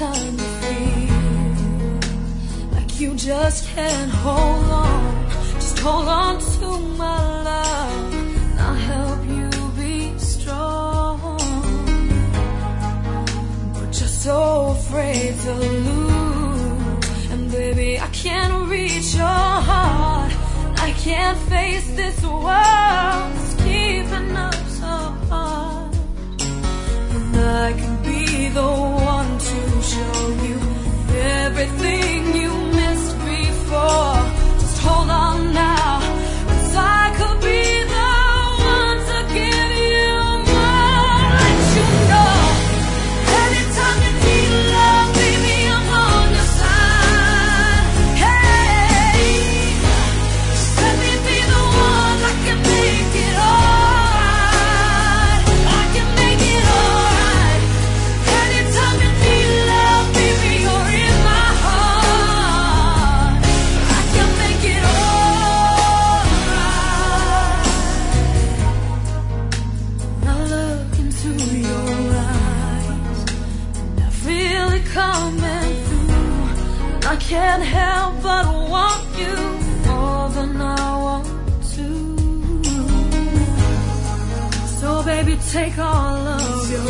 time you feel like you just can't hold on, just hold on to my love, and I'll help you be strong. But you're so afraid to lose, and baby, I can't reach your heart. I can't face this world that's keeping us apart. And I can be the one to show you everything you missed before. Just hold on now, 'cause I could be the one to give you more. Let you know, anytime you need love, baby, I'm on your side. Hey, just let me be the one. I can make it alright. I can make it alright. Anytime you need love, baby, you're in my heart. I can make it alright. When I look into your eyes, and I feel it coming through, and I can't help but want you more than I want to. So baby, take all of your